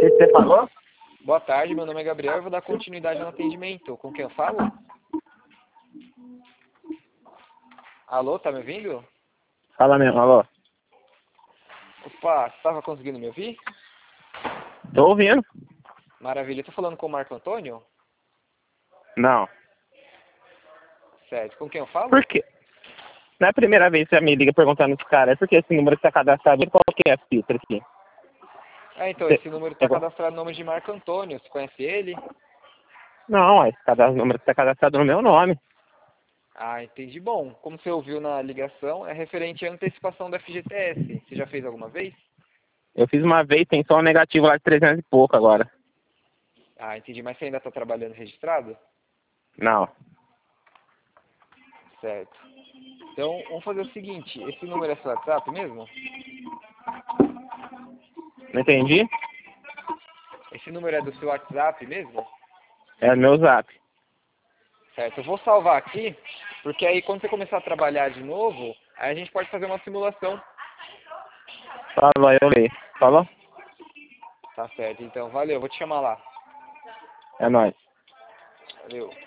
que você falou? Boa tarde, meu nome é Gabriel e vou dar continuidade no atendimento. Com quem eu falo? Alô, tá me ouvindo? Fala mesmo, alô. Opa, você estava conseguindo me ouvir? Tô ouvindo? Maravilha. Eu tô falando com o Marco Antônio? Não. Certo. Com quem eu falo? Por quê? Não é a primeira vez que você me liga perguntando esse cara. É porque esse número que tá cadastrado, qual que é a fita aqui? Então, esse número está cadastrado no nome de Marco Antônio. Você conhece ele? Não, esse número que tá cadastrado no meu nome. Ah, entendi. Bom, como você ouviu na ligação, é referente à antecipação do FGTS. Você já fez alguma vez? Eu fiz uma vez, tem só um negativo lá de 300 e pouco agora. Ah, entendi. Mas você ainda está trabalhando registrado? Não. Certo. Então, vamos fazer o seguinte. Esse número é seu WhatsApp mesmo? Não entendi? Esse número é do seu WhatsApp mesmo? É o meu zap. Certo. Eu vou salvar aqui, porque aí quando você começar a trabalhar de novo, aí a gente pode fazer uma simulação. Falou, eu leio. Falou? Tá certo. Então, valeu. Vou te chamar lá. É nóis. Valeu.